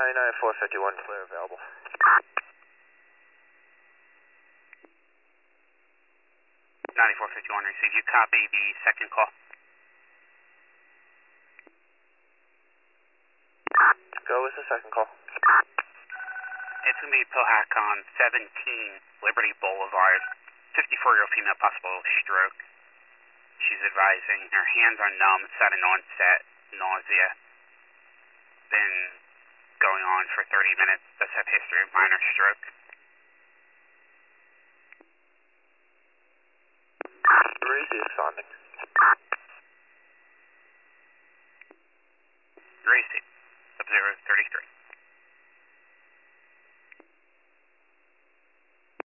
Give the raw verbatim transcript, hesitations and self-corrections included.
nine four five one, clear available. ninety-four fifty-one, receive. You copy the second call? Go with the second call. It's going to be Pohakon seventeen, Liberty Boulevard. fifty-four-year-old female, possible stroke. She's advising her hands are numb, sudden onset, nausea. Been going on for thirty minutes. Does have history of minor stroke. Receive responding.